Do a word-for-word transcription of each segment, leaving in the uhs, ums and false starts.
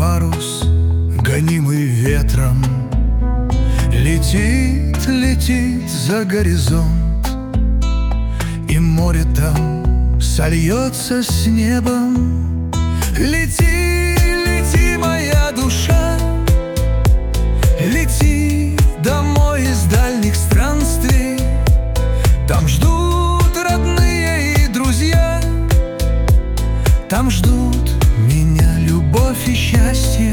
парус, гонимый ветром, летит, летит за горизонт, и море там сольется с небом. Лети, лети, моя душа, лети домой из дальних странствий. Там ждут родные и друзья, там ждут меня любовь и счастье.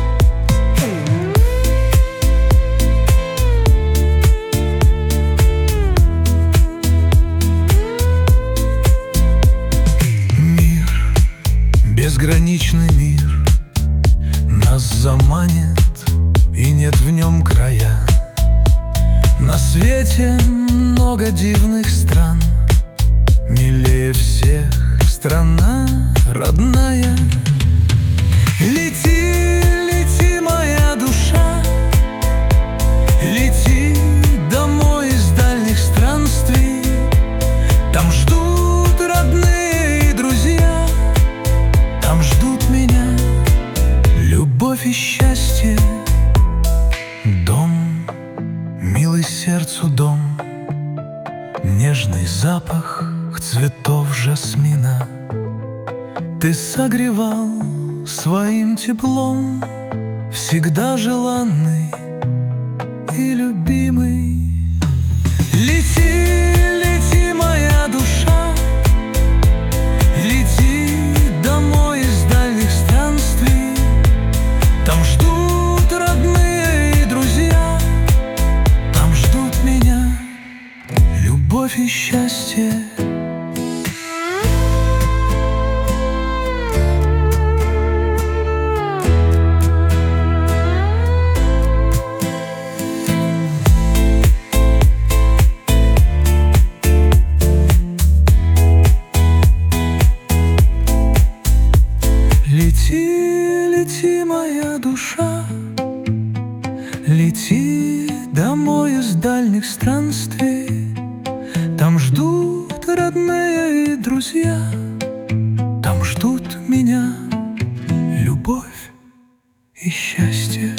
Мир, безграничный мир, нас заманит, и нет в нем края. На свете много дивных стран, милее всех страна родная. Лети, лети, моя душа, лети домой из дальних странствий. Там ждут родные и друзья, там ждут меня любовь и счастье. Дом, милый сердцу дом, нежный запах цветов жасмина. Ты согревал своим теплом, всегда желанный и любимый. Лети, лети, моя душа, лети домой из дальних странствий. Там ждут родные и друзья, там ждут меня любовь и счастье. Лети, лети, моя душа, лети домой из дальних странствий. Там ждут родные и друзья, там ждут меня любовь и счастье.